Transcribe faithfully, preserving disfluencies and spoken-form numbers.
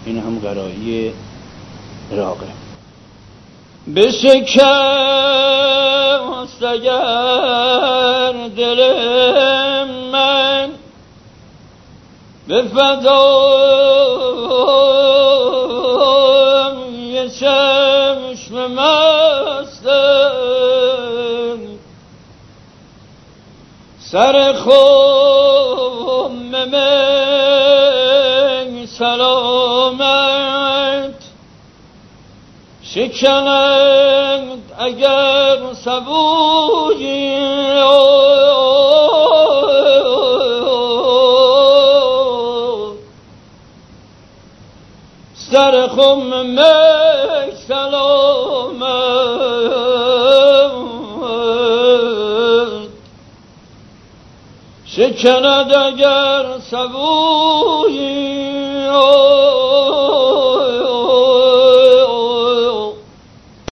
این هم غرایی راقه. بشکست اگر دل من به فدای چشم مستم، سر خم می سلامت شکنند اگر سبویی، سر خم می سلامت شکند اگر سبویی.